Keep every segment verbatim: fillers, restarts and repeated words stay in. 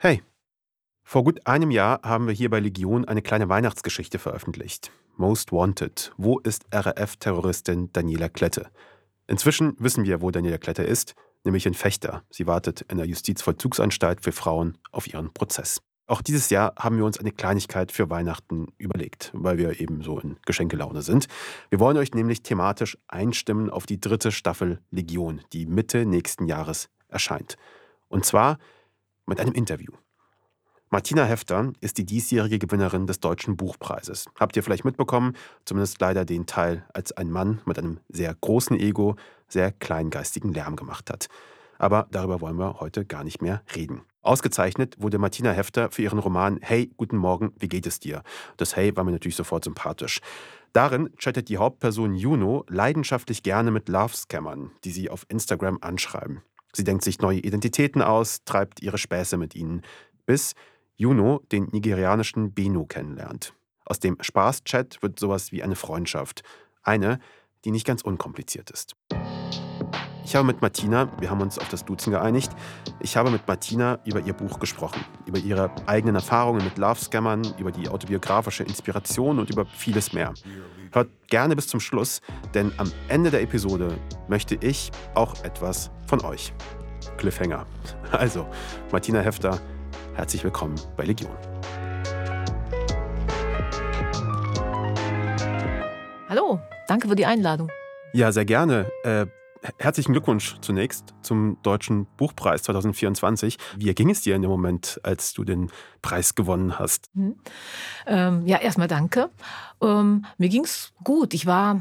Hey, vor gut einem Jahr haben wir hier bei Legion eine kleine Weihnachtsgeschichte veröffentlicht. Most Wanted. Wo ist R A F-Terroristin Daniela Klette? Inzwischen wissen wir, wo Daniela Klette ist, nämlich in Vechta. Sie wartet in der Justizvollzugsanstalt für Frauen auf ihren Prozess. Auch dieses Jahr haben wir uns eine Kleinigkeit für Weihnachten überlegt, weil wir eben so in Geschenkelaune sind. Wir wollen euch nämlich thematisch einstimmen auf die dritte Staffel Legion, die Mitte nächsten Jahres erscheint. Und zwar mit einem Interview. Martina Hefter ist die diesjährige Gewinnerin des Deutschen Buchpreises. Habt ihr vielleicht mitbekommen, zumindest leider den Teil, als ein Mann mit einem sehr großen Ego sehr kleingeistigen Lärm gemacht hat. Aber darüber wollen wir heute gar nicht mehr reden. Ausgezeichnet wurde Martina Hefter für ihren Roman Hey, guten Morgen, wie geht es dir? Das Hey war mir natürlich sofort sympathisch. Darin chattet die Hauptperson Juno leidenschaftlich gerne mit Love-Scammern, die sie auf Instagram anschreiben. Sie denkt sich neue Identitäten aus, treibt ihre Späße mit ihnen, bis Juno den nigerianischen Beno kennenlernt. Aus dem Spaß-Chat wird sowas wie eine Freundschaft. Eine, die nicht ganz unkompliziert ist. Ich habe mit Martina, wir haben uns auf das Duzen geeinigt, ich habe mit Martina über ihr Buch gesprochen, über ihre eigenen Erfahrungen mit Love-Scammern, über die autobiografische Inspiration und über vieles mehr. Hört gerne bis zum Schluss, denn am Ende der Episode möchte ich auch etwas von euch. Cliffhanger. Also, Martina Hefter, herzlich willkommen bei Legion. Hallo, danke für die Einladung. Ja, sehr gerne. Äh, herzlichen Glückwunsch zunächst zum Deutschen Buchpreis zwanzig vierundzwanzig. Wie ging es dir in dem Moment, als du den Preis gewonnen hast? Hm. Ähm, ja, erstmal danke. Ähm, mir ging es gut. Ich war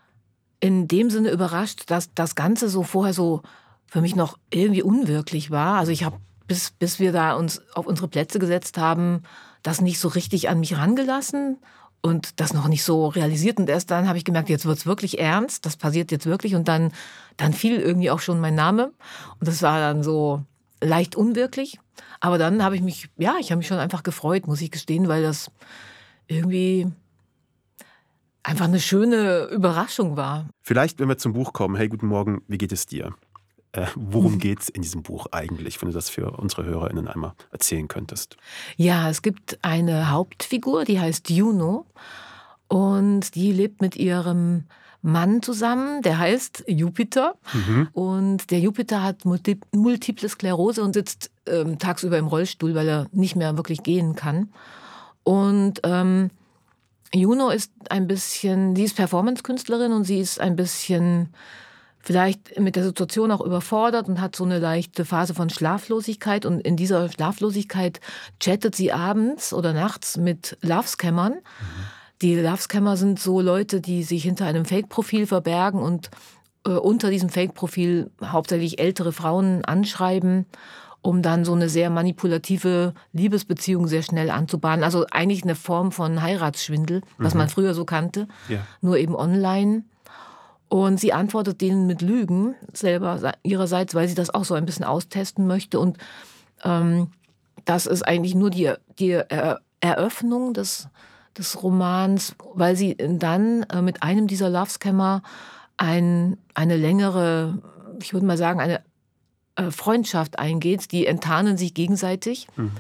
in dem Sinne überrascht, dass das Ganze so vorher so für mich noch irgendwie unwirklich war. Also ich habe Bis, bis wir da uns auf unsere Plätze gesetzt haben, das nicht so richtig an mich rangelassen und das noch nicht so realisiert. Und erst dann habe ich gemerkt, jetzt wird es wirklich ernst, das passiert jetzt wirklich. Und dann, dann fiel irgendwie auch schon mein Name. Und das war dann so leicht unwirklich. Aber dann habe ich mich, ja, ich habe mich schon einfach gefreut, muss ich gestehen, weil das irgendwie einfach eine schöne Überraschung war. Vielleicht, wenn wir zum Buch kommen, hey, guten Morgen, wie geht es dir? Äh, worum geht es in diesem Buch eigentlich, wenn du das für unsere HörerInnen einmal erzählen könntest? Ja, es gibt eine Hauptfigur, die heißt Juno und die lebt mit ihrem Mann zusammen, der heißt Jupiter. Mhm. Und der Jupiter hat multi- multiple Sklerose und sitzt ähm, tagsüber im Rollstuhl, weil er nicht mehr wirklich gehen kann. Und ähm, Juno ist ein bisschen, sie ist Performance-Künstlerin und sie ist ein bisschen vielleicht mit der Situation auch überfordert und hat so eine leichte Phase von Schlaflosigkeit. Und in dieser Schlaflosigkeit chattet sie abends oder nachts mit Love-Scammern. Mhm. Die Love-Scammer sind so Leute, die sich hinter einem Fake-Profil verbergen und äh, unter diesem Fake-Profil hauptsächlich ältere Frauen anschreiben, um dann so eine sehr manipulative Liebesbeziehung sehr schnell anzubahnen. Also eigentlich eine Form von Heiratsschwindel, mhm. was man früher so kannte, ja. Nur eben online. Und sie antwortet denen mit Lügen selber ihrerseits, weil sie das auch so ein bisschen austesten möchte. Und ähm, das ist eigentlich nur die, die er Eröffnung des, des Romans, weil sie dann äh, mit einem dieser Love-Scammer ein, eine längere, ich würde mal sagen, eine äh, Freundschaft eingeht. Die enttarnen sich gegenseitig mhm.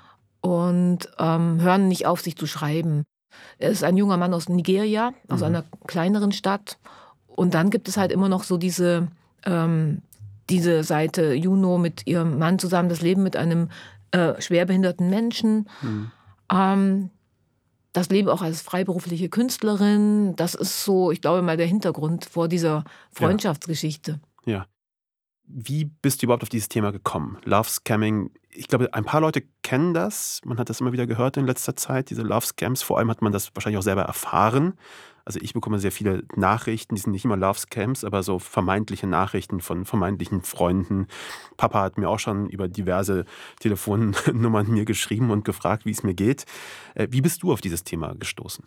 und ähm, hören nicht auf, sich zu schreiben. Er ist ein junger Mann aus Nigeria, aus mhm. einer kleineren Stadt. Und dann gibt es halt immer noch so diese, ähm, diese Seite Juno mit ihrem Mann zusammen, das Leben mit einem äh, schwerbehinderten Menschen. Mhm. Ähm, das Leben auch als freiberufliche Künstlerin. Das ist so, ich glaube mal, der Hintergrund vor dieser Freundschaftsgeschichte. Ja. ja. Wie bist du überhaupt auf dieses Thema gekommen? Love-Scamming, ich glaube, ein paar Leute kennen das. Man hat das immer wieder gehört in letzter Zeit, diese Love-Scams. Vor allem hat man das wahrscheinlich auch selber erfahren. Also ich bekomme sehr viele Nachrichten, die sind nicht immer Love-Scams, aber so vermeintliche Nachrichten von vermeintlichen Freunden. Papa hat mir auch schon über diverse Telefonnummern mir geschrieben und gefragt, wie es mir geht. Wie bist du auf dieses Thema gestoßen?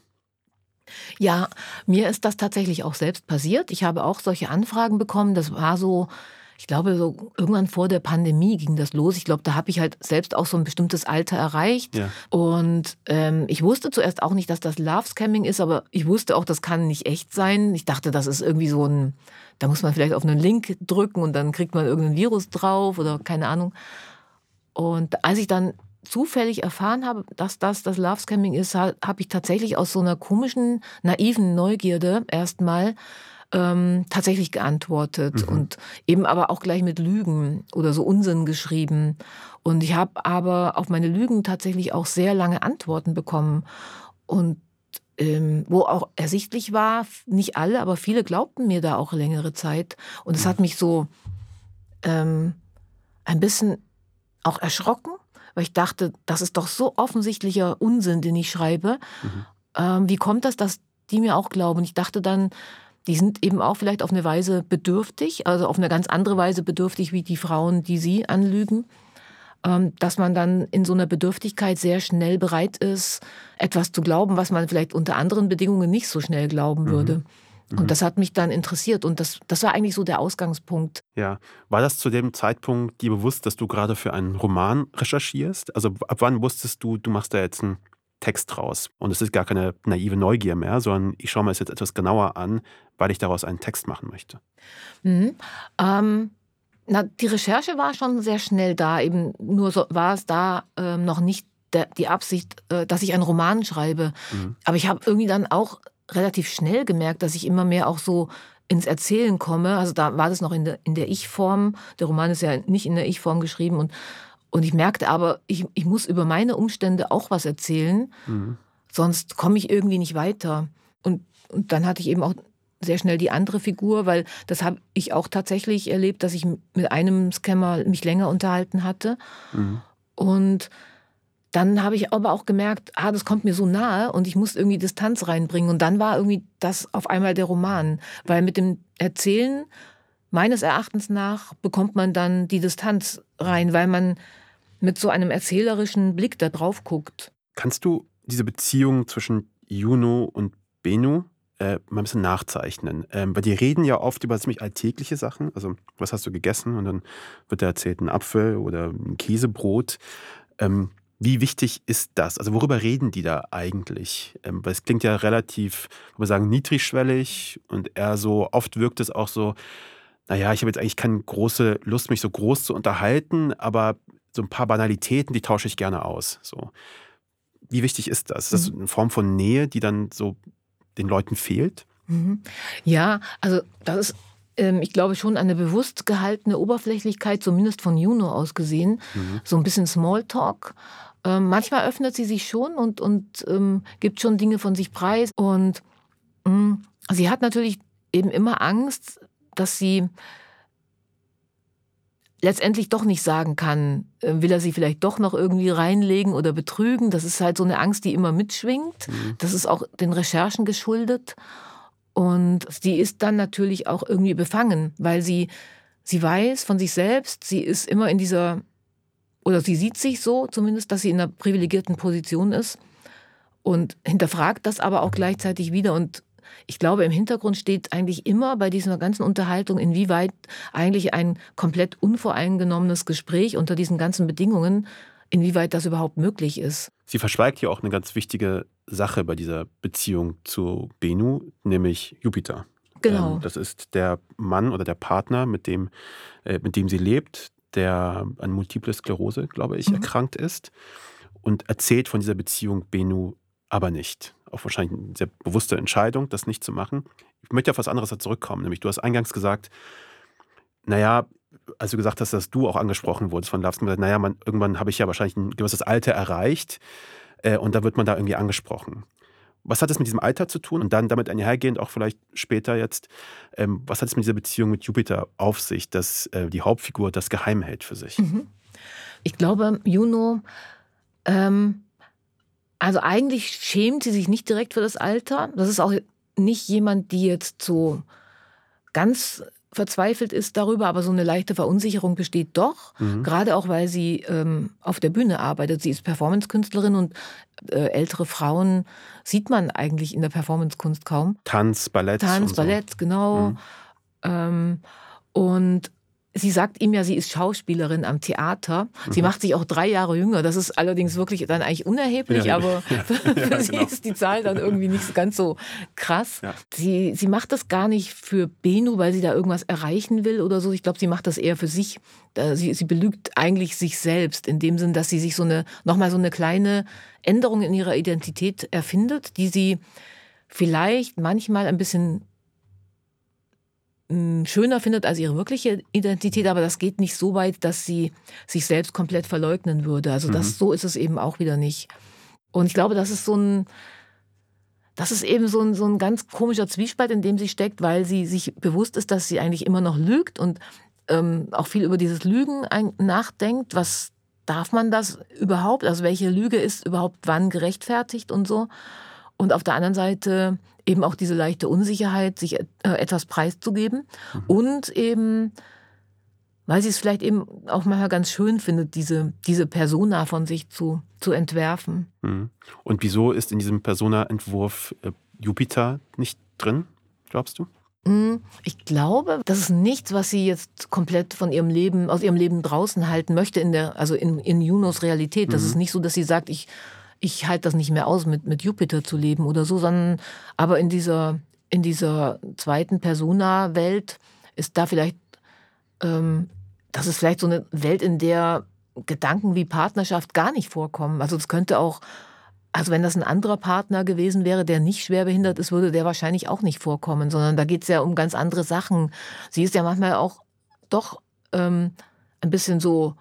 Ja, mir ist das tatsächlich auch selbst passiert. Ich habe auch solche Anfragen bekommen. Das war so, ich glaube, so irgendwann vor der Pandemie ging das los. Ich glaube, da habe ich halt selbst auch so ein bestimmtes Alter erreicht. Ja. Und ähm, ich wusste zuerst auch nicht, dass das Love-Scamming ist, aber ich wusste auch, das kann nicht echt sein. Ich dachte, das ist irgendwie so ein, da muss man vielleicht auf einen Link drücken und dann kriegt man irgendein Virus drauf oder keine Ahnung. Und als ich dann zufällig erfahren habe, dass das das Love Scamming ist, habe ich tatsächlich aus so einer komischen, naiven Neugierde erstmal ähm, tatsächlich geantwortet Mhm. und eben aber auch gleich mit Lügen oder so Unsinn geschrieben. Und ich habe aber auf meine Lügen tatsächlich auch sehr lange Antworten bekommen. Und ähm, wo auch ersichtlich war, nicht alle, aber viele glaubten mir da auch längere Zeit. Und es Mhm. hat mich so ähm, ein bisschen auch erschrocken, weil ich dachte, das ist doch so offensichtlicher Unsinn, den ich schreibe. Mhm. Ähm, wie kommt das, dass die mir auch glauben? Ich dachte dann, die sind eben auch vielleicht auf eine Weise bedürftig, also auf eine ganz andere Weise bedürftig wie die Frauen, die sie anlügen. Ähm, dass man dann in so einer Bedürftigkeit sehr schnell bereit ist, etwas zu glauben, was man vielleicht unter anderen Bedingungen nicht so schnell glauben Mhm. würde. Und Mhm. das hat mich dann interessiert und das, das war eigentlich so der Ausgangspunkt. Ja. War das zu dem Zeitpunkt dir bewusst, dass du gerade für einen Roman recherchierst? Also ab wann wusstest du, du machst da jetzt einen Text raus? Und es ist gar keine naive Neugier mehr, sondern ich schaue mir es jetzt etwas genauer an, weil ich daraus einen Text machen möchte. Mhm. Ähm, na, die Recherche war schon sehr schnell da, eben nur so, war es da ähm, noch nicht der, die Absicht, äh, dass ich einen Roman schreibe. Mhm. Aber ich habe irgendwie dann auch relativ schnell gemerkt, dass ich immer mehr auch so ins Erzählen komme. Also da war das noch in der, in der Ich-Form. Der Roman ist ja nicht in der Ich-Form geschrieben. Und, und ich merkte aber, ich, ich muss über meine Umstände auch was erzählen, Mhm. sonst komme ich irgendwie nicht weiter. Und, und dann hatte ich eben auch sehr schnell die andere Figur, weil das habe ich auch tatsächlich erlebt, dass ich mit einem Scammer mich länger unterhalten hatte. Mhm. Und dann habe ich aber auch gemerkt, ah, das kommt mir so nahe und ich muss irgendwie Distanz reinbringen. Und dann war irgendwie das auf einmal der Roman. Weil mit dem Erzählen, meines Erachtens nach, bekommt man dann die Distanz rein, weil man mit so einem erzählerischen Blick da drauf guckt. Kannst du diese Beziehung zwischen Juno und Benu äh, mal ein bisschen nachzeichnen? Ähm, weil die reden ja oft über ziemlich alltägliche Sachen. Also, was hast du gegessen? Und dann wird da erzählt, ein Apfel oder ein Käsebrot. Ähm, wie wichtig ist das? Also, worüber reden die da eigentlich? Ähm, weil es klingt ja relativ, ich würde sagen, niedrigschwellig und eher so, oft wirkt es auch so, naja, ich habe jetzt eigentlich keine große Lust, mich so groß zu unterhalten, aber so ein paar Banalitäten, die tausche ich gerne aus. So. Wie wichtig ist das? Ist das Mhm. eine Form von Nähe, die dann so den Leuten fehlt? Mhm. Ja, also das ist, ähm, ich glaube, schon eine bewusst gehaltene Oberflächlichkeit, zumindest von Juno aus gesehen. Mhm. So ein bisschen Smalltalk. Ähm, manchmal öffnet sie sich schon und, und ähm, gibt schon Dinge von sich preis. Und mh, sie hat natürlich eben immer Angst, dass sie letztendlich doch nicht sagen kann, äh, will er sie vielleicht doch noch irgendwie reinlegen oder betrügen. Das ist halt so eine Angst, die immer mitschwingt. Mhm. Das ist auch den Recherchen geschuldet. Und sie ist dann natürlich auch irgendwie befangen, weil sie, sie weiß von sich selbst, sie ist immer in dieser, oder sie sieht sich so zumindest, dass sie in einer privilegierten Position ist und hinterfragt das aber auch gleichzeitig wieder. Und ich glaube, im Hintergrund steht eigentlich immer bei dieser ganzen Unterhaltung, inwieweit eigentlich ein komplett unvoreingenommenes Gespräch unter diesen ganzen Bedingungen, inwieweit das überhaupt möglich ist. Sie verschweigt ja auch eine ganz wichtige Sache bei dieser Beziehung zu Benu, nämlich Jupiter. Ähm, Genau. das ist der Mann oder der Partner, mit dem, äh, mit dem sie lebt, der an Multiple Sklerose, glaube ich, Mhm. erkrankt ist und erzählt von dieser Beziehung Benu aber nicht. Auch wahrscheinlich eine sehr bewusste Entscheidung, das nicht zu machen. Ich möchte auf was anderes da zurückkommen, nämlich du hast eingangs gesagt, naja, als du gesagt hast, dass du auch angesprochen wurdest von Love Scam, naja, man, irgendwann habe ich ja wahrscheinlich ein gewisses Alter erreicht äh, und da wird man da irgendwie angesprochen. Was hat es mit diesem Alter zu tun? Und dann damit einhergehend auch vielleicht später jetzt, ähm, was hat es mit dieser Beziehung mit Jupiter auf sich, dass äh, die Hauptfigur das geheim hält für sich? Mhm. Ich glaube, Juno, ähm, also eigentlich schämt sie sich nicht direkt für das Alter. Das ist auch nicht jemand, die jetzt so ganz verzweifelt ist darüber, aber so eine leichte Verunsicherung besteht doch. Mhm. Gerade auch, weil sie ähm, auf der Bühne arbeitet. Sie ist Performancekünstlerin und äh, ältere Frauen sieht man eigentlich in der Performancekunst kaum. Tanz, Ballett Tanz, und so. Ballett, genau. Mhm. Ähm, und sie sagt ihm ja, sie ist Schauspielerin am Theater. Sie mhm. macht sich auch drei Jahre jünger. Das ist allerdings wirklich dann eigentlich unerheblich, ja, aber ja. für, für ja, sie genau. ist die Zahl dann irgendwie nicht ganz so krass. Ja. Sie, sie macht das gar nicht für Bennu, weil sie da irgendwas erreichen will oder so. Ich glaube, sie macht das eher für sich. Sie, sie belügt eigentlich sich selbst in dem Sinn, dass sie sich so eine, nochmal so eine kleine Änderung in ihrer Identität erfindet, die sie vielleicht manchmal ein bisschen schöner findet als ihre wirkliche Identität, aber das geht nicht so weit, dass sie sich selbst komplett verleugnen würde. Also das, mhm. so ist es eben auch wieder nicht. Und ich glaube, das ist so ein, das ist eben so ein, so ein ganz komischer Zwiespalt, in dem sie steckt, weil sie sich bewusst ist, dass sie eigentlich immer noch lügt und ähm, auch viel über dieses Lügen ein, nachdenkt. Was darf man das überhaupt? Also welche Lüge ist überhaupt wann gerechtfertigt und so? Und auf der anderen Seite eben auch diese leichte Unsicherheit, sich äh, etwas preiszugeben. Mhm. Und eben, weil sie es vielleicht eben auch manchmal ganz schön findet, diese, diese Persona von sich zu, zu entwerfen. Mhm. Und wieso ist in diesem Persona-Entwurf äh, Jupiter nicht drin, glaubst du? Ich glaube, das ist nichts, was sie jetzt komplett von ihrem Leben, aus ihrem Leben draußen halten möchte, in der, also in, in Junos Realität. Das mhm. ist nicht so, dass sie sagt, ich ich halte das nicht mehr aus, mit, mit Jupiter zu leben oder so, sondern aber in dieser, in dieser zweiten Persona-Welt ist da vielleicht, ähm, das ist vielleicht so eine Welt, in der Gedanken wie Partnerschaft gar nicht vorkommen. Also das könnte auch, also wenn das ein anderer Partner gewesen wäre, der nicht schwerbehindert ist, würde der wahrscheinlich auch nicht vorkommen, sondern da geht es ja um ganz andere Sachen. Sie ist ja manchmal auch doch ähm, ein bisschen so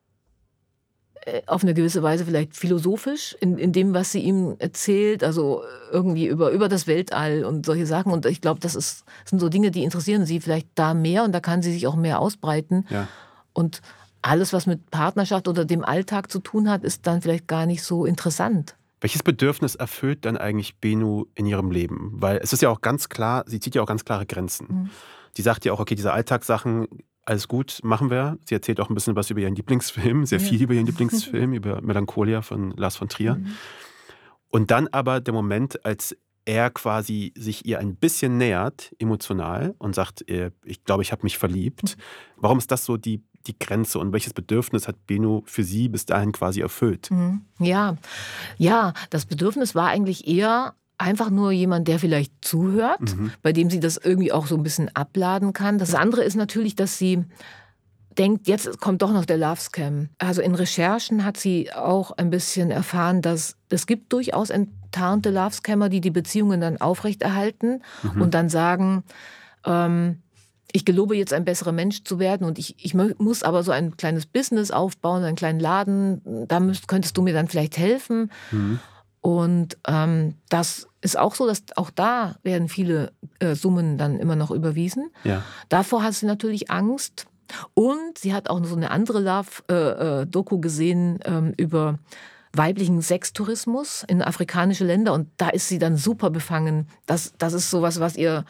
auf eine gewisse Weise vielleicht philosophisch in, in dem, was sie ihm erzählt, also irgendwie über, über das Weltall und solche Sachen. Und ich glaube, das ist, sind so Dinge, die interessieren sie vielleicht da mehr und da kann sie sich auch mehr ausbreiten. Ja. Und alles, was mit Partnerschaft oder dem Alltag zu tun hat, ist dann vielleicht gar nicht so interessant. Welches Bedürfnis erfüllt dann eigentlich Bennu in ihrem Leben? Weil es ist ja auch ganz klar, sie zieht ja auch ganz klare Grenzen. Mhm. Die sagt ja auch, okay, diese Alltagssachen, alles gut, machen wir. Sie erzählt auch ein bisschen was über ihren Lieblingsfilm, sehr viel ja. über ihren Lieblingsfilm, über Melancholia von Lars von Trier. Mhm. Und dann aber der Moment, als er quasi sich ihr ein bisschen nähert, emotional, und sagt, ich glaube, ich habe mich verliebt. Mhm. Warum ist das so die, die Grenze und welches Bedürfnis hat Bennu für sie bis dahin quasi erfüllt? Mhm. Ja, ja, das Bedürfnis war eigentlich eher einfach nur jemand, der vielleicht zuhört, mhm. bei dem sie das irgendwie auch so ein bisschen abladen kann. Das andere ist natürlich, dass sie denkt, jetzt kommt doch noch der Love Scam. Also in Recherchen hat sie auch ein bisschen erfahren, dass es gibt durchaus enttarnte Love Scammer, die die Beziehungen dann aufrechterhalten mhm. und dann sagen, ähm, ich gelobe jetzt ein besserer Mensch zu werden und ich, ich muss aber so ein kleines Business aufbauen, einen kleinen Laden, da müsst, könntest du mir dann vielleicht helfen. Mhm. Und ähm, das ist auch so, dass auch da werden viele äh, Summen dann immer noch überwiesen. Ja. Davor hat sie natürlich Angst. Und sie hat auch so eine andere Love-Doku äh, gesehen ähm, über weiblichen Sextourismus in afrikanische Länder. Und da ist sie dann super befangen. Das, das ist sowas, was ihr,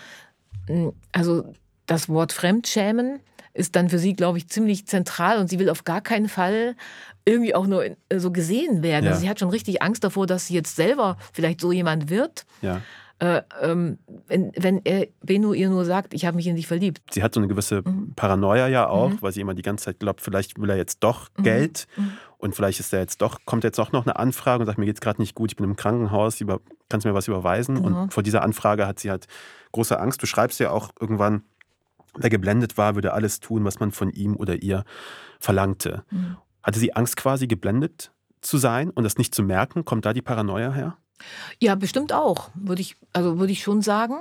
also das Wort Fremdschämen ist dann für sie, glaube ich, ziemlich zentral. Und sie will auf gar keinen Fall irgendwie auch nur so gesehen werden. Ja. Also sie hat schon richtig Angst davor, dass sie jetzt selber vielleicht so jemand wird. Ja. Äh, ähm, wenn, wenn er, Bennu ihr nur sagt, ich habe mich in dich verliebt. Sie hat so eine gewisse mhm. Paranoia ja auch, mhm. weil sie immer die ganze Zeit glaubt, vielleicht will er jetzt doch mhm. Geld mhm. und vielleicht ist er jetzt doch, kommt jetzt auch noch eine Anfrage und sagt, mir geht's gerade nicht gut, ich bin im Krankenhaus, über, kannst du mir was überweisen? Mhm. Und vor dieser Anfrage hat sie halt große Angst. Du schreibst ja auch irgendwann, wer geblendet war, würde alles tun, was man von ihm oder ihr verlangte. Mhm. Hatte sie Angst quasi, geblendet zu sein und das nicht zu merken? Kommt da die Paranoia her? Ja, bestimmt auch, würde ich, also würde ich schon sagen.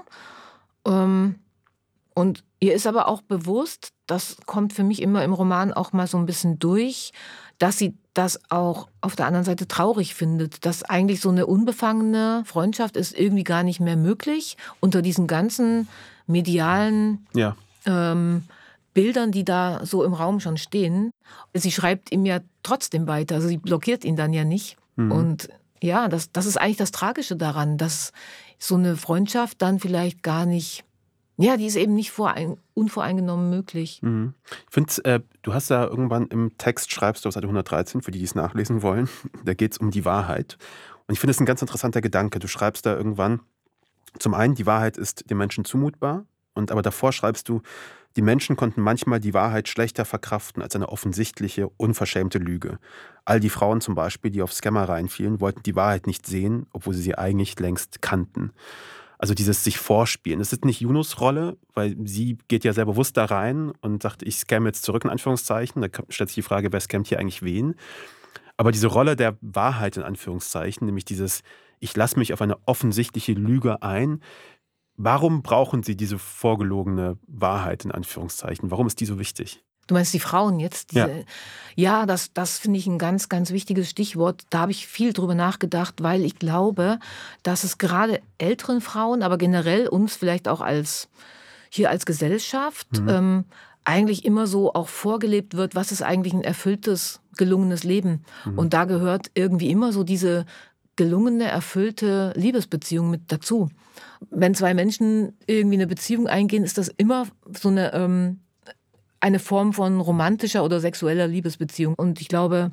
Ähm, und ihr ist aber auch bewusst, das kommt für mich immer im Roman auch mal so ein bisschen durch, dass sie das auch auf der anderen Seite traurig findet, dass eigentlich so eine unbefangene Freundschaft ist irgendwie gar nicht mehr möglich unter diesen ganzen medialen ja. ähm, Bildern, die da so im Raum schon stehen. Sie schreibt ihm ja trotzdem weiter, also sie blockiert ihn dann ja nicht. Mhm. Und ja, das, das ist eigentlich das Tragische daran, dass so eine Freundschaft dann vielleicht gar nicht, ja, die ist eben nicht vorein, unvoreingenommen möglich. Mhm. Ich finde, äh, du hast da irgendwann im Text, schreibst du auf Seite hundertdreizehn, für die, die es nachlesen wollen, da geht es um die Wahrheit. Und ich finde es ein ganz interessanter Gedanke. Du schreibst da irgendwann, zum einen, die Wahrheit ist dem Menschen zumutbar, und aber davor schreibst du, Die Menschen konnten manchmal die Wahrheit schlechter verkraften als eine offensichtliche, unverschämte Lüge. All die Frauen zum Beispiel, die auf Scammer reinfielen, wollten die Wahrheit nicht sehen, obwohl sie sie eigentlich längst kannten. Also dieses sich vorspielen. Das ist nicht Junos Rolle, weil sie geht ja sehr bewusst da rein und sagt, ich scamme jetzt zurück in Anführungszeichen. Da stellt sich die Frage, wer scammt hier eigentlich wen? Aber diese Rolle der Wahrheit in Anführungszeichen, nämlich dieses, ich lasse mich auf eine offensichtliche Lüge ein. Warum brauchen Sie diese vorgelogene Wahrheit in Anführungszeichen? Warum ist die so wichtig? Du meinst die Frauen jetzt? Diese, ja, ja das, das finde ich ein ganz, ganz wichtiges Stichwort. Da habe ich viel drüber nachgedacht, weil ich glaube, dass es gerade älteren Frauen, aber generell uns vielleicht auch als hier als Gesellschaft mhm. ähm, eigentlich immer so auch vorgelebt wird, was ist eigentlich ein erfülltes, gelungenes Leben. Mhm. Und da gehört irgendwie immer so diese gelungene, erfüllte Liebesbeziehung mit dazu. Wenn zwei Menschen irgendwie eine Beziehung eingehen, ist das immer so eine, ähm, eine Form von romantischer oder sexueller Liebesbeziehung. Und ich glaube,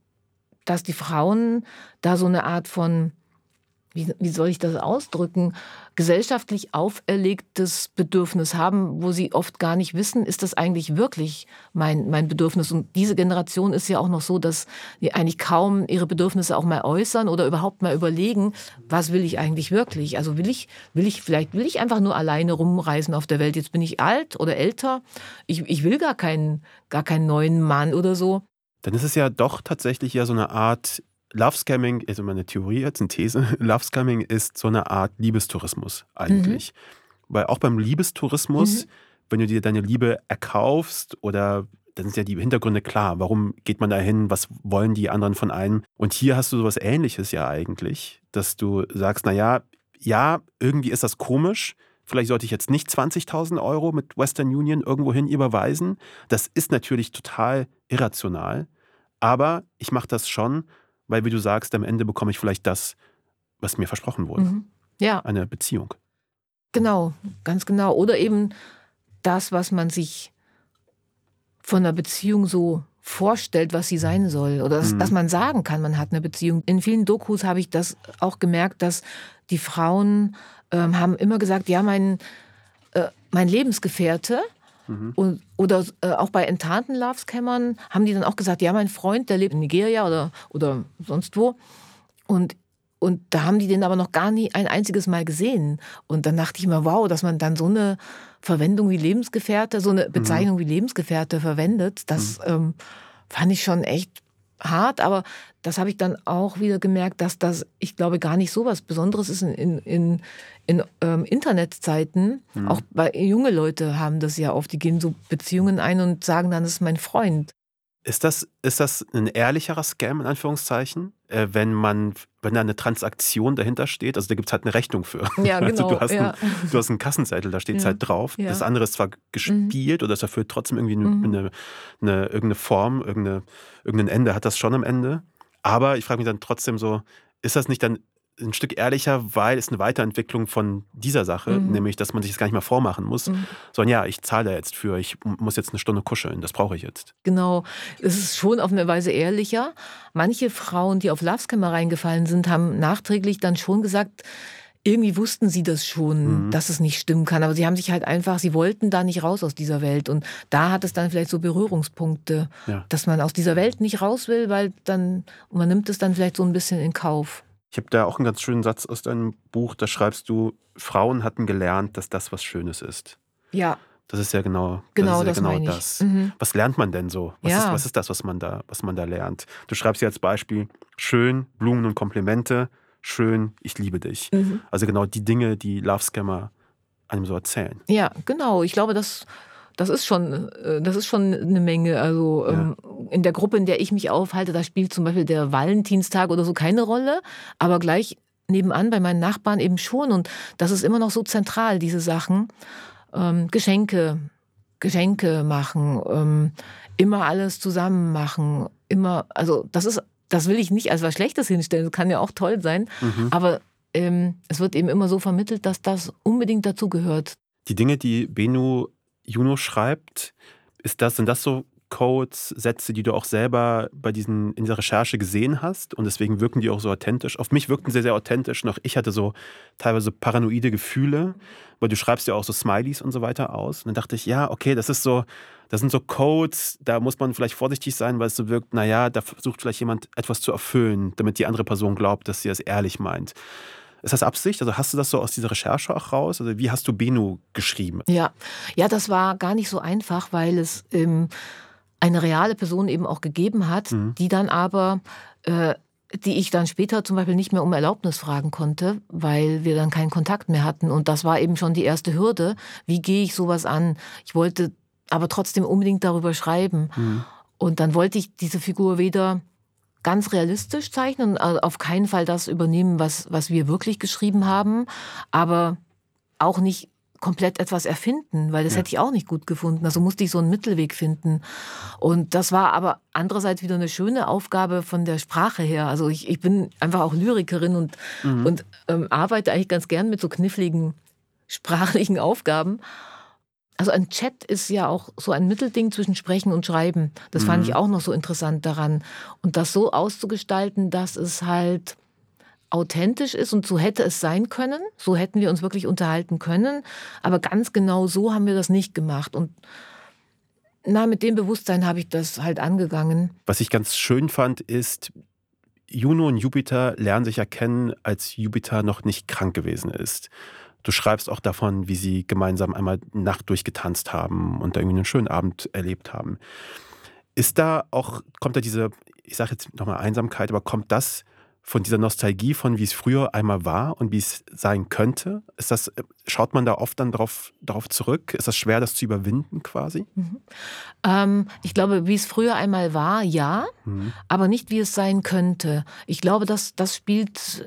dass die Frauen da so eine Art von, wie, wie soll ich das ausdrücken, gesellschaftlich auferlegtes Bedürfnis haben, wo sie oft gar nicht wissen, ist das eigentlich wirklich mein, mein Bedürfnis? Und diese Generation ist ja auch noch so, dass die eigentlich kaum ihre Bedürfnisse auch mal äußern oder überhaupt mal überlegen, was will ich eigentlich wirklich? Also will ich, will ich, vielleicht will ich einfach nur alleine rumreisen auf der Welt. Jetzt bin ich alt oder älter. Ich, ich will gar keinen, gar keinen neuen Mann oder so. Dann ist es ja doch tatsächlich ja so eine Art Love-Scamming, also meine Theorie jetzt, eine These, Love-Scamming ist so eine Art Liebestourismus eigentlich. Mhm. Weil auch beim Liebestourismus, mhm. wenn du dir deine Liebe erkaufst oder dann sind ja die Hintergründe klar, warum geht man da hin, was wollen die anderen von einem? Und hier hast du sowas Ähnliches ja eigentlich, dass du sagst, naja, ja, irgendwie ist das komisch, vielleicht sollte ich jetzt nicht zwanzigtausend Euro mit Western Union irgendwohin überweisen. Das ist natürlich total irrational, aber ich mache das schon, weil, wie du sagst, am Ende bekomme ich vielleicht das, was mir versprochen wurde. Mhm. Ja. Eine Beziehung. Genau, ganz genau. Oder eben das, was man sich von einer Beziehung so vorstellt, was sie sein soll. Oder dass, mhm. dass man sagen kann, man hat eine Beziehung. In vielen Dokus habe ich das auch gemerkt, dass die Frauen ähm, haben immer gesagt, ja, mein, äh, mein Lebensgefährte, Mhm. Und, oder äh, auch bei enttarnten Love-Scammern haben die dann auch gesagt, ja, mein Freund, der lebt in Nigeria oder, oder sonst wo. Und, und da haben die den aber noch gar nie ein einziges Mal gesehen. Und dann dachte ich mir, wow, dass man dann so eine Verwendung wie Lebensgefährte, so eine Bezeichnung mhm. wie Lebensgefährte verwendet, das mhm. ähm, fand ich schon echt hart, aber das habe ich dann auch wieder gemerkt, dass das, ich glaube, gar nicht so was Besonderes ist in, in, in, in ähm, Internetzeiten. Mhm. Auch bei junge Leute haben das ja oft, die gehen so Beziehungen ein und sagen dann, das ist mein Freund. Ist das, ist das ein ehrlicherer Scam, in Anführungszeichen, äh, wenn man, wenn da eine Transaktion dahinter steht? Also da gibt es halt eine Rechnung für. Ja, genau. Also du hast, ja. ein, du hast einen Kassenzettel, da steht es ja. halt drauf. Ja. Das andere ist zwar gespielt mhm. oder es erfüllt trotzdem irgendwie eine, mhm. eine, eine, irgendeine Form, irgendeine, irgendein Ende hat das schon am Ende. Aber ich frage mich dann trotzdem so, ist das nicht dann ein Stück ehrlicher, weil es eine Weiterentwicklung von dieser Sache, mhm. nämlich, dass man sich das gar nicht mehr vormachen muss, mhm. sondern ja, ich zahle da jetzt für, ich muss jetzt eine Stunde kuscheln, das brauche ich jetzt. Genau, es ist schon auf eine Weise ehrlicher. Manche Frauen, die auf Love-Scammer reingefallen sind, haben nachträglich dann schon gesagt, irgendwie wussten sie das schon, mhm. dass es nicht stimmen kann, aber sie haben sich halt einfach, sie wollten da nicht raus aus dieser Welt und da hat es dann vielleicht so Berührungspunkte, ja. dass man aus dieser Welt nicht raus will, weil dann, man nimmt es dann vielleicht so ein bisschen in Kauf. Ich habe da auch einen ganz schönen Satz aus deinem Buch, da schreibst du, Frauen hatten gelernt, dass das was Schönes ist. Ja. Das ist ja genau, genau das. Ist ja das, genau das. Mhm. Was lernt man denn so? Was, ja. ist, was ist das, was man, da, was man da lernt? Du schreibst ja als Beispiel, schön, Blumen und Komplimente, schön, ich liebe dich. Mhm. Also genau die Dinge, die Love-Scammer einem so erzählen. Ja, genau. Ich glaube, das... Das ist schon, das ist schon eine Menge. Also ja. ähm, in der Gruppe, in der ich mich aufhalte, da spielt zum Beispiel der Valentinstag oder so keine Rolle. Aber gleich nebenan bei meinen Nachbarn eben schon. Und das ist immer noch so zentral, diese Sachen. Ähm, Geschenke, Geschenke machen, ähm, immer alles zusammen machen. Immer, also das ist, das will ich nicht als was Schlechtes hinstellen. Das kann ja auch toll sein. Mhm. Aber ähm, es wird eben immer so vermittelt, dass das unbedingt dazugehört. Die Dinge, die Bennu Juno schreibt, ist das, sind das so Codes, Sätze, die du auch selber bei diesen, in dieser Recherche gesehen hast und deswegen wirken die auch so authentisch. Auf mich wirkten sie sehr authentisch und auch ich hatte so teilweise paranoide Gefühle, weil du schreibst ja auch so Smileys und so weiter aus. Und dann dachte ich, ja, okay, das ist so, das sind so Codes, da muss man vielleicht vorsichtig sein, weil es so wirkt, naja, da versucht vielleicht jemand etwas zu erfüllen, damit die andere Person glaubt, dass sie das ehrlich meint. Ist das Absicht? Also hast du das so aus dieser Recherche auch raus? Also wie hast du Bennu geschrieben? Ja, ja, das war gar nicht so einfach, weil es ähm, eine reale Person eben auch gegeben hat, mhm. die dann aber, äh, die ich dann später zum Beispiel nicht mehr um Erlaubnis fragen konnte, weil wir dann keinen Kontakt mehr hatten. Und das war eben schon die erste Hürde. Wie gehe ich sowas an? Ich wollte aber trotzdem unbedingt darüber schreiben. Mhm. Und dann wollte ich diese Figur weder ganz realistisch zeichnen, also auf keinen Fall das übernehmen, was, was wir wirklich geschrieben haben, aber auch nicht komplett etwas erfinden, weil das ja. hätte ich auch nicht gut gefunden. Also musste ich so einen Mittelweg finden. Und das war aber andererseits wieder eine schöne Aufgabe von der Sprache her. Also ich, ich bin einfach auch Lyrikerin und, mhm. und ähm, arbeite eigentlich ganz gern mit so kniffligen sprachlichen Aufgaben. Also ein Chat ist ja auch so ein Mittelding zwischen Sprechen und Schreiben. Das mhm. fand ich auch noch so interessant daran. Und das so auszugestalten, dass es halt authentisch ist und so hätte es sein können. So hätten wir uns wirklich unterhalten können. Aber ganz genau so haben wir das nicht gemacht. Und na, mit dem Bewusstsein habe ich das halt angegangen. Was ich ganz schön fand, ist, Juno und Jupiter lernen sich ja kennen, als Jupiter noch nicht krank gewesen ist. Du schreibst auch davon, wie sie gemeinsam einmal Nacht durchgetanzt haben und da irgendwie einen schönen Abend erlebt haben. Ist da auch, kommt da diese, ich sage jetzt nochmal Einsamkeit, aber kommt das von dieser Nostalgie von, wie es früher einmal war und wie es sein könnte? Ist das, schaut man da oft dann darauf, darauf zurück? Ist das schwer, das zu überwinden quasi? Mhm. Ähm, ich glaube, wie es früher einmal war, ja, mhm. aber nicht, wie es sein könnte. Ich glaube, das, das spielt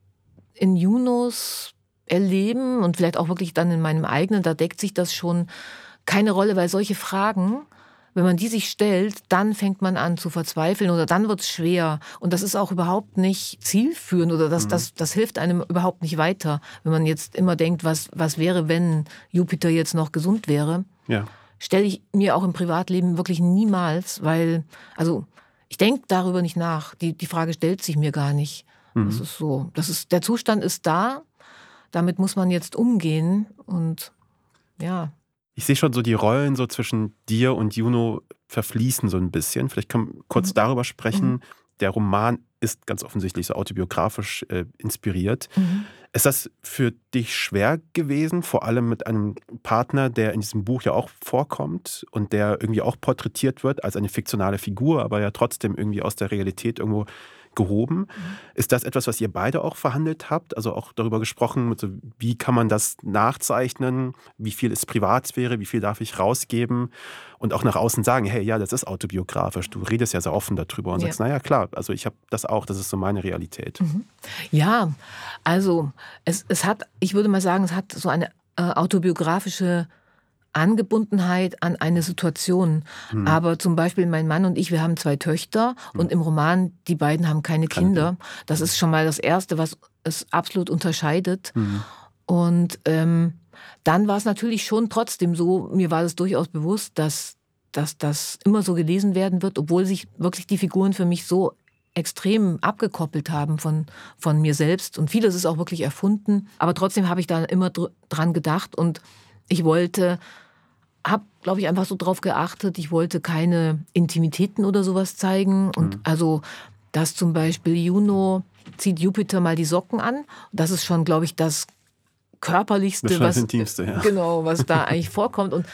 in Junos Erleben und vielleicht auch wirklich dann in meinem eigenen, da deckt sich das schon keine Rolle, weil solche Fragen, wenn man die sich stellt, dann fängt man an zu verzweifeln oder dann wird es schwer. Und das ist auch überhaupt nicht zielführend oder das, mhm. das, das hilft einem überhaupt nicht weiter, wenn man jetzt immer denkt, was, was wäre, wenn Jupiter jetzt noch gesund wäre. Ja. Stelle ich mir auch im Privatleben wirklich niemals, weil, also ich denke darüber nicht nach. Die, die Frage stellt sich mir gar nicht. Mhm. Das ist so. Das ist, der Zustand ist da. Damit muss man jetzt umgehen und ja. Ich sehe schon so die Rollen so zwischen dir und Juno verfließen so ein bisschen. Vielleicht können wir kurz mhm. darüber sprechen. Mhm. Der Roman ist ganz offensichtlich so autobiografisch äh, inspiriert. Mhm. Ist das für dich schwer gewesen, vor allem mit einem Partner, der in diesem Buch ja auch vorkommt und der irgendwie auch porträtiert wird als eine fiktionale Figur, aber ja trotzdem irgendwie aus der Realität irgendwo gehoben. Mhm. Ist das etwas, was ihr beide auch verhandelt habt? Also auch darüber gesprochen, so, wie kann man das nachzeichnen? Wie viel ist Privatsphäre? Wie viel darf ich rausgeben? Und auch nach außen sagen, hey, ja, das ist autobiografisch. Du redest ja sehr offen darüber und ja. sagst, naja, klar, also ich habe das auch, das ist so meine Realität. Mhm. Ja, also es, es hat, ich würde mal sagen, es hat so eine äh, autobiografische Angebundenheit an eine Situation. Hm. Aber zum Beispiel mein Mann und ich, wir haben zwei Töchter hm. und im Roman, die beiden haben keine Kinder. Das ist schon mal das Erste, was es absolut unterscheidet. Hm. Und ähm, dann war es natürlich schon trotzdem so, mir war es durchaus bewusst, dass, dass das immer so gelesen werden wird, obwohl sich wirklich die Figuren für mich so extrem abgekoppelt haben von, von mir selbst. Und vieles ist auch wirklich erfunden. Aber trotzdem habe ich da immer dr- dran gedacht und ich wollte... habe, glaube ich, einfach so drauf geachtet, ich wollte keine Intimitäten oder sowas zeigen. Und mhm. also, dass zum Beispiel Juno zieht Jupiter mal die Socken an. Das ist schon, glaube ich, das Körperlichste, das was, Intimste, ja. genau, was da eigentlich vorkommt. Und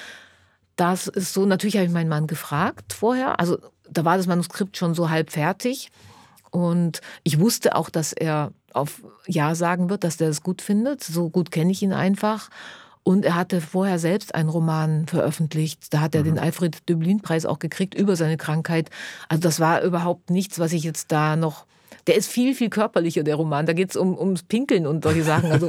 das ist so, natürlich habe ich meinen Mann gefragt vorher. Also da war das Manuskript schon so halb fertig. Und ich wusste auch, dass er auf Ja sagen wird, dass er es gut findet. So gut kenne ich ihn einfach. Und er hatte vorher selbst einen Roman veröffentlicht. Da hat er mhm. den Alfred-Döblin-Preis auch gekriegt über seine Krankheit. Also das war überhaupt nichts, was ich jetzt da noch... Der ist viel, viel körperlicher, der Roman. Da geht es um, ums Pinkeln und solche Sachen. Also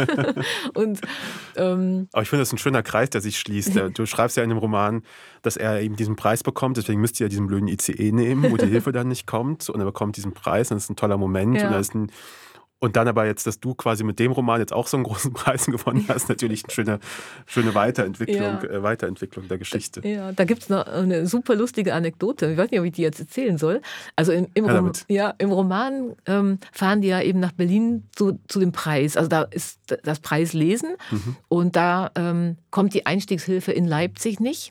und, ähm, Aber ich finde, das ist ein schöner Kreis, der sich schließt. Du schreibst ja in dem Roman, dass er eben diesen Preis bekommt. Deswegen müsst ihr ja diesen blöden I C E nehmen, wo die Hilfe dann nicht kommt. Und er bekommt diesen Preis. Und das ist ein toller Moment. Ja. Und da ist ein Und dann aber jetzt, dass du quasi mit dem Roman jetzt auch so einen großen Preis gewonnen hast, natürlich eine schöne, schöne Weiterentwicklung, ja. äh, Weiterentwicklung der Geschichte. Ja, da gibt es noch eine super lustige Anekdote. Ich weiß nicht, ob ich die jetzt erzählen soll. Also im, im, Rom ja, im Roman ähm, fahren die ja eben nach Berlin zu, zu dem Preis. Also da ist das Preislesen mhm. und da ähm, kommt die Einstiegshilfe in Leipzig nicht.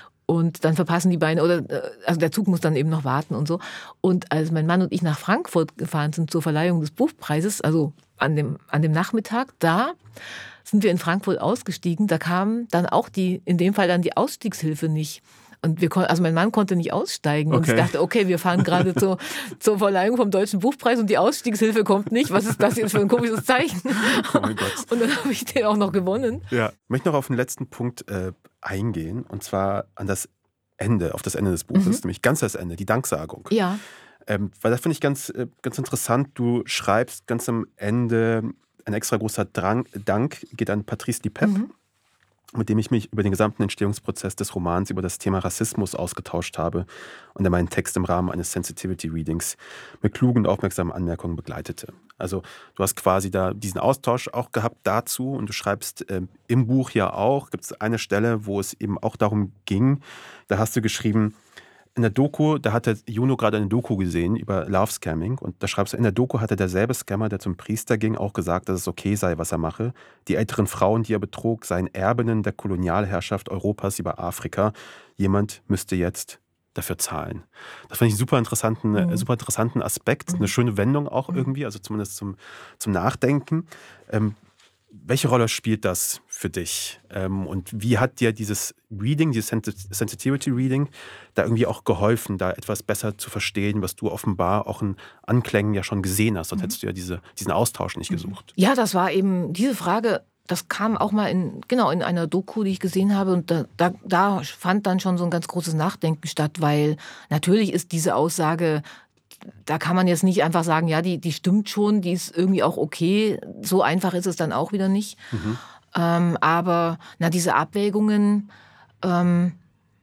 Und dann verpassen die Beine, oder also der Zug muss dann eben noch warten und so. Und als mein Mann und ich nach Frankfurt gefahren sind zur Verleihung des Buchpreises, also an dem, an dem Nachmittag, da sind wir in Frankfurt ausgestiegen. Da kam dann auch die, in dem Fall dann die Ausstiegshilfe nicht. Und wir also mein Mann konnte nicht aussteigen. Und okay. ich dachte, okay, wir fahren gerade zur, zur Verleihung vom Deutschen Buchpreis und die Ausstiegshilfe kommt nicht. Was ist das jetzt für ein komisches Zeichen? Oh mein Gott. Und dann habe ich den auch noch gewonnen. Ja, ich möchte noch auf den letzten Punkt äh, eingehen. Und zwar an das Ende, auf das Ende des Buches, mhm. nämlich ganz das Ende, die Danksagung. Ja. Ähm, weil das finde ich ganz, äh, ganz interessant. Du schreibst ganz am Ende, ein extra großer Drang, Dank geht an Patrice Lipep, mhm. mit dem ich mich über den gesamten Entstehungsprozess des Romans über das Thema Rassismus ausgetauscht habe und der meinen Text im Rahmen eines Sensitivity-Readings mit klugen und aufmerksamen Anmerkungen begleitete. Also du hast quasi da diesen Austausch auch gehabt dazu und du schreibst äh, im Buch ja auch, gibt es eine Stelle, wo es eben auch darum ging, da hast du geschrieben, in der Doku, da hat der Juno gerade eine Doku gesehen über Love Scamming und da schreibst du, in der Doku hatte derselbe Scammer, der zum Priester ging, auch gesagt, dass es okay sei, was er mache. Die älteren Frauen, die er betrog, seien Erbinnen der Kolonialherrschaft Europas über Afrika. Jemand müsste jetzt dafür zahlen. Das fand ich einen super interessanten, mhm. super interessanten Aspekt, mhm. eine schöne Wendung auch mhm. irgendwie, also zumindest zum, zum Nachdenken. Ähm, Welche Rolle spielt das für dich? Ähm, und wie hat dir dieses Reading, dieses Sensitivity Reading, da irgendwie auch geholfen, da etwas besser zu verstehen, was du offenbar auch in Anklängen ja schon gesehen hast? Sonst mhm. hättest du ja diese, diesen Austausch nicht gesucht. Ja, das war eben diese Frage, das kam auch mal in, genau, in einer Doku, die ich gesehen habe. Und da, da, da fand dann schon so ein ganz großes Nachdenken statt, weil natürlich ist diese Aussage, da kann man jetzt nicht einfach sagen, ja, die, die stimmt schon, die ist irgendwie auch okay. So einfach ist es dann auch wieder nicht. Mhm. Ähm, aber na, diese Abwägungen, ähm,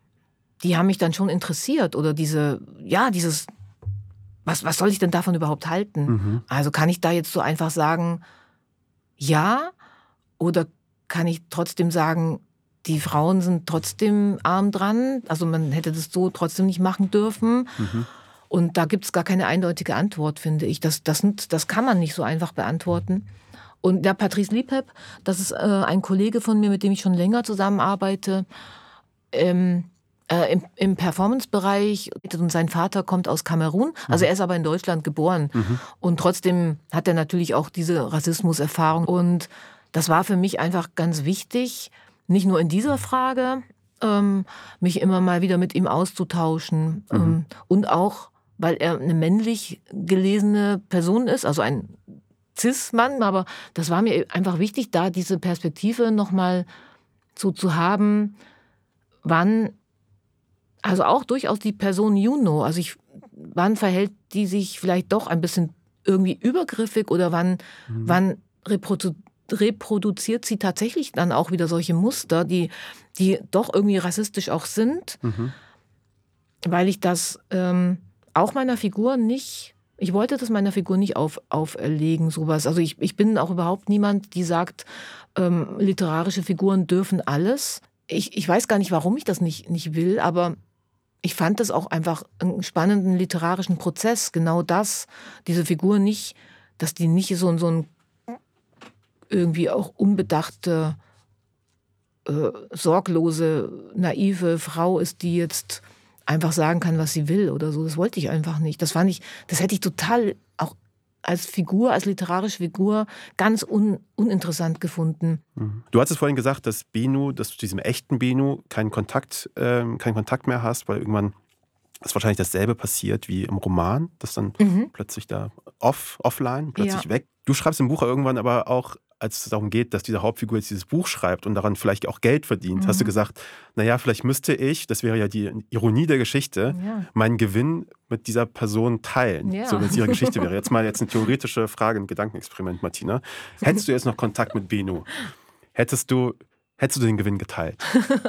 die haben mich dann schon interessiert. Oder diese, ja, dieses, was, was soll ich denn davon überhaupt halten? Mhm. Also kann ich da jetzt so einfach sagen, ja, oder kann ich trotzdem sagen, die Frauen sind trotzdem arm dran? Also man hätte das so trotzdem nicht machen dürfen. Mhm. Und da gibt es gar keine eindeutige Antwort, finde ich. Das, das, das kann man nicht so einfach beantworten. Und der Patrice Lipep, das ist äh, ein Kollege von mir, mit dem ich schon länger zusammenarbeite, ähm, äh, im, im Performance-Bereich. Und sein Vater kommt aus Kamerun, also er ist aber in Deutschland geboren. Mhm. Und trotzdem hat er natürlich auch diese Rassismuserfahrung. Und das war für mich einfach ganz wichtig, nicht nur in dieser Frage, ähm, mich immer mal wieder mit ihm auszutauschen. Mhm. Ähm, und auch, weil er eine männlich gelesene Person ist, also ein Cis-Mann, aber das war mir einfach wichtig, da diese Perspektive nochmal so zu haben, wann, also auch durchaus die Person Juno, also ich, wann verhält die sich vielleicht doch ein bisschen irgendwie übergriffig oder wann, mhm. wann reprodu- reproduziert sie tatsächlich dann auch wieder solche Muster, die, die doch irgendwie rassistisch auch sind, mhm. weil ich das ähm, auch meiner Figur nicht, ich wollte das meiner Figur nicht auf, auferlegen, sowas. Also ich, ich bin auch überhaupt niemand, die sagt, ähm, literarische Figuren dürfen alles. Ich, ich weiß gar nicht, warum ich das nicht, nicht will, aber ich fand das auch einfach einen spannenden literarischen Prozess, genau das, diese Figur nicht, dass die nicht so, so ein irgendwie auch unbedachte, äh, sorglose, naive Frau ist, die jetzt einfach sagen kann, was sie will oder so. Das wollte ich einfach nicht. Das fand ich, das hätte ich total auch als Figur, als literarische Figur ganz un, uninteressant gefunden. Du hattest vorhin gesagt, dass Benu, dass du diesem echten Benu keinen Kontakt, äh, keinen Kontakt mehr hast, weil irgendwann ist wahrscheinlich dasselbe passiert wie im Roman, dass dann mhm. plötzlich da off, offline, plötzlich ja. weg. Du schreibst im Buch irgendwann aber auch, als es darum geht, dass diese Hauptfigur jetzt dieses Buch schreibt und daran vielleicht auch Geld verdient, mhm. hast du gesagt, naja, vielleicht müsste ich, das wäre ja die Ironie der Geschichte, ja. meinen Gewinn mit dieser Person teilen, ja. so wenn es ihre Geschichte wäre. Jetzt mal jetzt eine theoretische Frage, ein Gedankenexperiment, Martina. Hättest du jetzt noch Kontakt mit Benu? Hättest du, hättest du den Gewinn geteilt?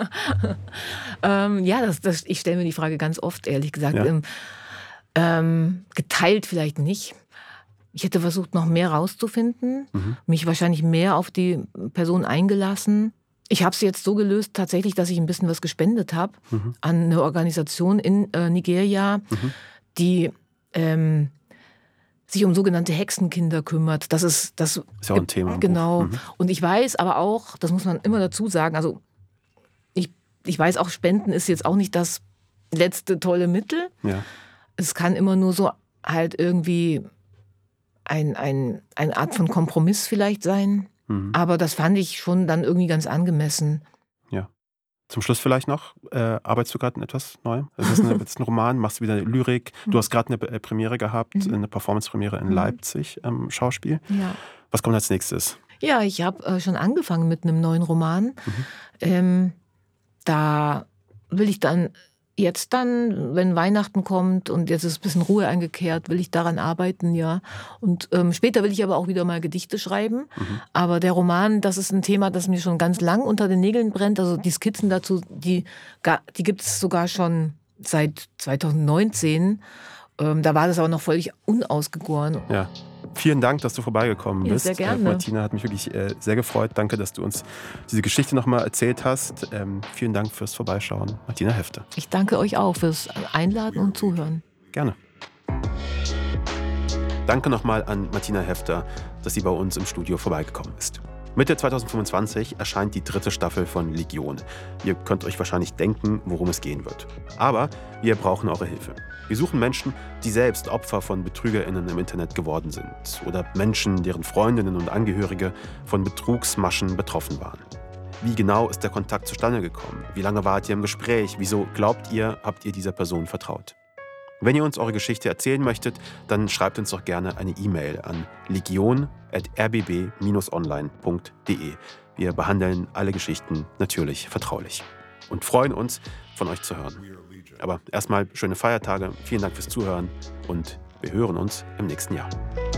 ähm, ja, das, das, ich stelle mir die Frage ganz oft, ehrlich gesagt. Ja. Ähm, ähm, geteilt vielleicht nicht. Ich hätte versucht, noch mehr rauszufinden, Mhm. mich wahrscheinlich mehr auf die Person eingelassen. Ich habe es jetzt so gelöst, tatsächlich, dass ich ein bisschen was gespendet habe Mhm. an eine Organisation in äh, Nigeria, Mhm. die ähm, sich um sogenannte Hexenkinder kümmert. Das ist das. Ist ja auch ein Thema im Genau. Buch. Mhm. Und ich weiß aber auch, das muss man immer dazu sagen, also ich, ich weiß auch, Spenden ist jetzt auch nicht das letzte tolle Mittel. Ja. Es kann immer nur so halt irgendwie ein, ein, eine Art von Kompromiss vielleicht sein. Mhm. Aber das fand ich schon dann irgendwie ganz angemessen. Zum Schluss vielleicht noch, äh, arbeitest du gerade an etwas Neuem? Es ist, eine, es ist ein Roman, machst du wieder Lyrik. Du hast gerade eine äh, Premiere gehabt, Mhm. eine Performance-Premiere in Mhm. Leipzig im Schauspiel. Ja, Was kommt als nächstes? ja ich habe äh, schon angefangen mit einem neuen Roman. Mhm. Ähm, da will ich dann jetzt dann, wenn Weihnachten kommt und jetzt ist ein bisschen Ruhe eingekehrt, will ich daran arbeiten, ja. Und ähm, später will ich aber auch wieder mal Gedichte schreiben. Mhm. Aber der Roman, das ist ein Thema, das mir schon ganz lang unter den Nägeln brennt. Also die Skizzen dazu, die, ga- die gibt es sogar schon seit zweitausendneunzehn. Ähm, da war das aber noch völlig unausgegoren. Ja. Vielen Dank, dass du vorbeigekommen Ja, bist. sehr gerne. Äh, Martina, hat mich wirklich äh, sehr gefreut. Danke, dass du uns diese Geschichte nochmal erzählt hast. Ähm, vielen Dank fürs Vorbeischauen. Martina Hefter. Ich danke euch auch fürs Einladen und Zuhören. Gerne. Danke nochmal an Martina Hefter, dass sie bei uns im Studio vorbeigekommen ist. Mitte zweitausendfünfundzwanzig erscheint die dritte Staffel von Legion. Ihr könnt euch wahrscheinlich denken, worum es gehen wird. Aber wir brauchen eure Hilfe. Wir suchen Menschen, die selbst Opfer von BetrügerInnen im Internet geworden sind. Oder Menschen, deren Freundinnen und Angehörige von Betrugsmaschen betroffen waren. Wie genau ist der Kontakt zustande gekommen? Wie lange wart ihr im Gespräch? Wieso glaubt ihr, habt ihr dieser Person vertraut? Wenn ihr uns eure Geschichte erzählen möchtet, dann schreibt uns doch gerne eine E-Mail an legion at r b b dash online punkt d e. Wir behandeln alle Geschichten natürlich vertraulich und freuen uns, von euch zu hören. Aber erstmal schöne Feiertage, vielen Dank fürs Zuhören und wir hören uns im nächsten Jahr.